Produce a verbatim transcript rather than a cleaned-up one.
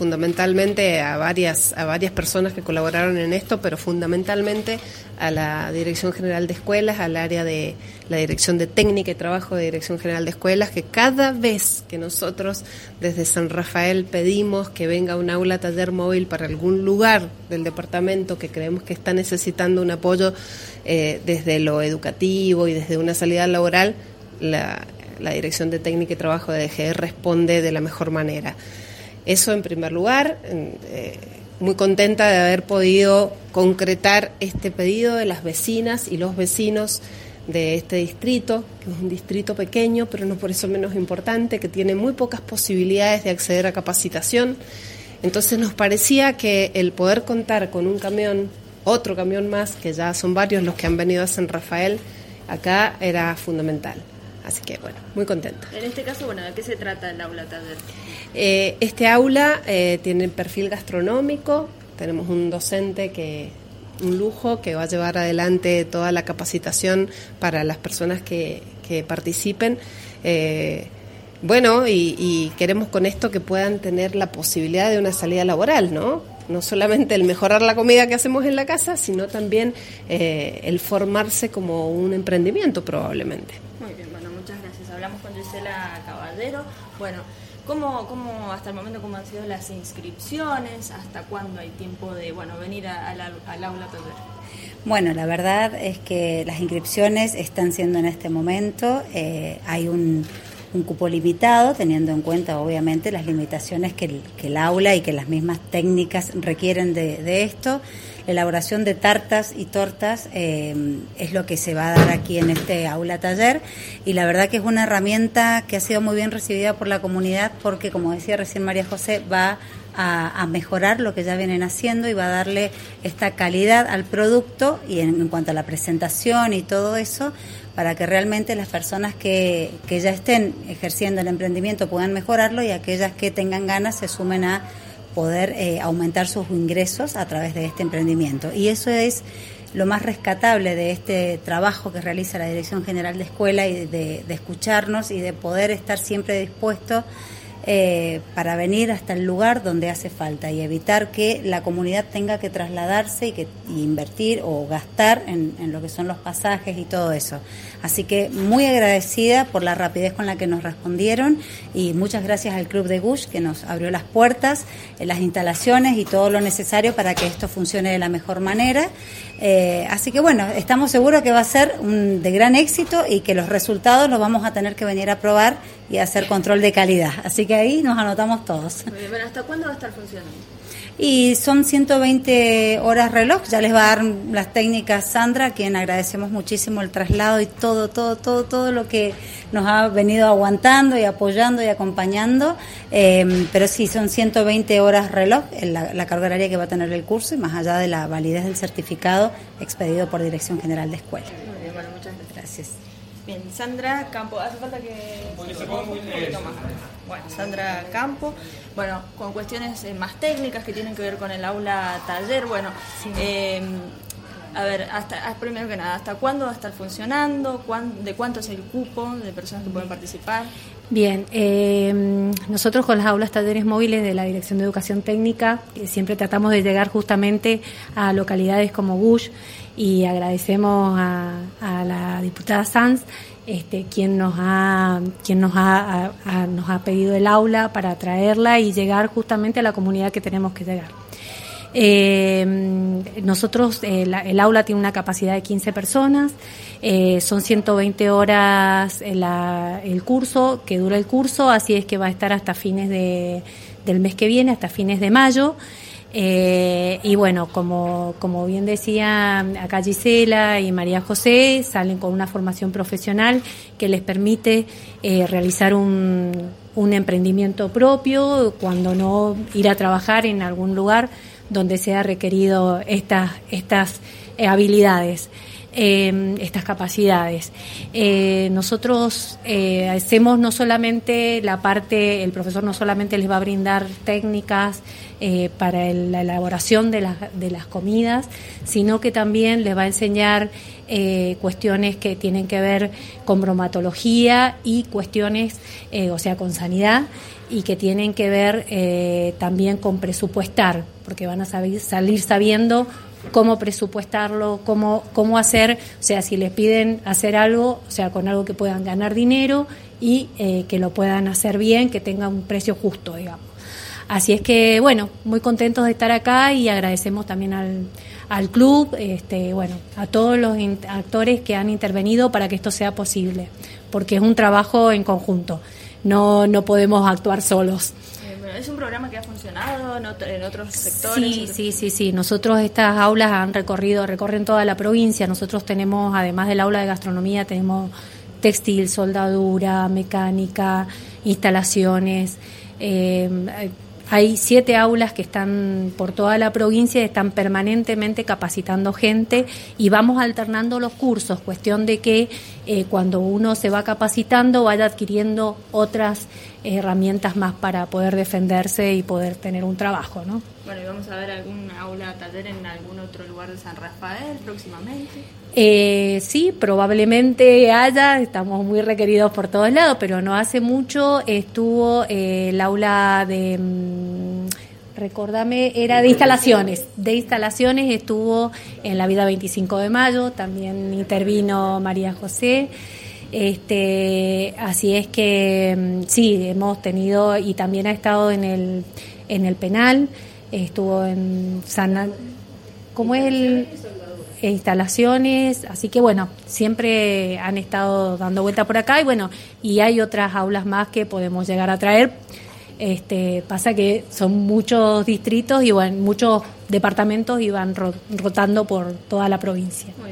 fundamentalmente a varias, a varias personas que colaboraron en esto, pero fundamentalmente a la Dirección General de Escuelas, al área de la Dirección de Técnica y Trabajo de Dirección General de Escuelas, que cada vez que nosotros desde San Rafael pedimos que venga un aula taller móvil para algún lugar del departamento que creemos que está necesitando un apoyo eh, desde lo educativo y desde una salida laboral, la, la Dirección de Técnica y Trabajo de D G E responde de la mejor manera. Eso en primer lugar, eh, muy contenta de haber podido concretar este pedido de las vecinas y los vecinos de este distrito, que es un distrito pequeño, pero no por eso menos importante, que tiene muy pocas posibilidades de acceder a capacitación. Entonces nos parecía que el poder contar con un camión, otro camión más, que ya son varios los que han venido a San Rafael, acá era fundamental. Así que, bueno, muy contenta. En este caso, bueno, ¿de qué se trata el aula taller? Eh, este aula eh, tiene perfil gastronómico, tenemos un docente que, un lujo, que va a llevar adelante toda la capacitación para las personas que, que participen. Eh, bueno, y, y queremos con esto que puedan tener la posibilidad de una salida laboral, ¿no? No solamente el mejorar la comida que hacemos en la casa, sino también eh, el formarse como un emprendimiento probablemente. Muy bien, bueno, muchas gracias. Hablamos con Gisela Caballero. Bueno, ¿cómo, cómo hasta el momento cómo han sido las inscripciones? ¿Hasta cuándo hay tiempo de bueno venir a, a la, al aula taller? Bueno, la verdad es que las inscripciones están siendo en este momento. Eh, hay un... un cupo limitado, teniendo en cuenta obviamente las limitaciones que el, que el aula y que las mismas técnicas requieren de, de esto. La elaboración de tartas y tortas eh, es lo que se va a dar aquí en este aula taller, y la verdad que es una herramienta que ha sido muy bien recibida por la comunidad, porque como decía recién María José, va a, a mejorar lo que ya vienen haciendo y va a darle esta calidad al producto, y en, en cuanto a la presentación y todo eso, para que realmente las personas que, que ya estén ejerciendo el emprendimiento puedan mejorarlo, y aquellas que tengan ganas se sumen a poder eh, aumentar sus ingresos a través de este emprendimiento. Y eso es lo más rescatable de este trabajo que realiza la Dirección General de Escuela, y de, de escucharnos y de poder estar siempre dispuestos Eh, para venir hasta el lugar donde hace falta, y evitar que la comunidad tenga que trasladarse y que y invertir o gastar en, en lo que son los pasajes y todo eso. Así que muy agradecida por la rapidez con la que nos respondieron, y muchas gracias al Club de Gush, que nos abrió las puertas, eh, las instalaciones y todo lo necesario para que esto funcione de la mejor manera. Eh, así que bueno, estamos seguros que va a ser un, de gran éxito, y que los resultados los vamos a tener que venir a probar y hacer control de calidad. Así que ahí nos anotamos todos. Muy bien, bueno, ¿hasta cuándo va a estar funcionando? Y son ciento veinte horas reloj, ya les va a dar las técnicas Sandra, a quien agradecemos muchísimo el traslado y todo, todo, todo, todo lo que nos ha venido aguantando y apoyando y acompañando, eh, pero sí, son ciento veinte horas reloj, la, la carga horaria que va a tener el curso, y más allá de la validez del certificado expedido por Dirección General de Escuela. Muy bien, bueno, muchas gracias. Gracias. Bien, Sandra Campo, hace falta que se ponga un poquito más. Bueno, Sandra Campo, bueno, con cuestiones eh, más técnicas que tienen que ver con el aula taller. Bueno, sí. eh, a ver, hasta primero que nada, ¿hasta cuándo va a estar funcionando? ¿Cuán, ¿De cuánto es el cupo de personas que pueden participar? Bien, eh, nosotros con las aulas talleres móviles de la Dirección de Educación Técnica eh, siempre tratamos de llegar justamente a localidades como Gush, y agradecemos a, a la diputada Sanz, este, quien nos ha quien nos ha, a, a, nos ha pedido el aula para traerla y llegar justamente a la comunidad que tenemos que llegar. Eh, nosotros, eh, la, el aula tiene una capacidad de quince personas, eh, son ciento veinte horas la, el curso, que dura el curso, así es que va a estar hasta fines de, del mes que viene, hasta fines de mayo. Eh, y bueno, como, como bien decía acá Gisela y María José, salen con una formación profesional que les permite eh, realizar un, un emprendimiento propio, cuando no ir a trabajar en algún lugar donde sea requerido estas, estas eh, habilidades. Eh, estas capacidades. Eh, nosotros eh, hacemos no solamente la parte, el profesor no solamente les va a brindar técnicas eh, para el, la elaboración de las, de las comidas, sino que también les va a enseñar eh, cuestiones que tienen que ver con bromatología y cuestiones, eh, o sea, con sanidad, y que tienen que ver eh, también con presupuestar, porque van a saber, salir sabiendo cómo presupuestarlo, cómo, cómo hacer, o sea, si les piden hacer algo, o sea, con algo que puedan ganar dinero y eh, que lo puedan hacer bien, que tenga un precio justo, digamos. Así es que, bueno, muy contentos de estar acá y agradecemos también al, al club, este, bueno, a todos los in- actores que han intervenido para que esto sea posible, porque es un trabajo en conjunto, no, no podemos actuar solos. ¿Es un programa que ha funcionado en, otro, en otros sectores? Sí, sí, sí, sí. Nosotros estas aulas han recorrido, recorren toda la provincia. Nosotros tenemos, además del aula de gastronomía, tenemos textil, soldadura, mecánica, instalaciones. Eh, hay siete aulas que están por toda la provincia y están permanentemente capacitando gente y vamos alternando los cursos, cuestión de que eh, cuando uno se va capacitando vaya adquiriendo otras herramientas más para poder defenderse y poder tener un trabajo, ¿no? Bueno, ¿y vamos a ver algún aula taller en algún otro lugar de San Rafael próximamente? Eh, sí, probablemente haya, estamos muy requeridos por todos lados, pero no hace mucho estuvo eh, el aula de, mmm, recordame, era de instalaciones, de instalaciones estuvo en la Vida veinticinco de mayo, también intervino María José. Este, así es que sí, hemos tenido, y también ha estado en el en el penal, estuvo en San, ¿cómo es el? Instalaciones, así que bueno, siempre han estado dando vuelta por acá y bueno, y hay otras aulas más que podemos llegar a traer. Este, pasa que son muchos distritos y bueno, muchos departamentos y van ro- rotando por toda la provincia.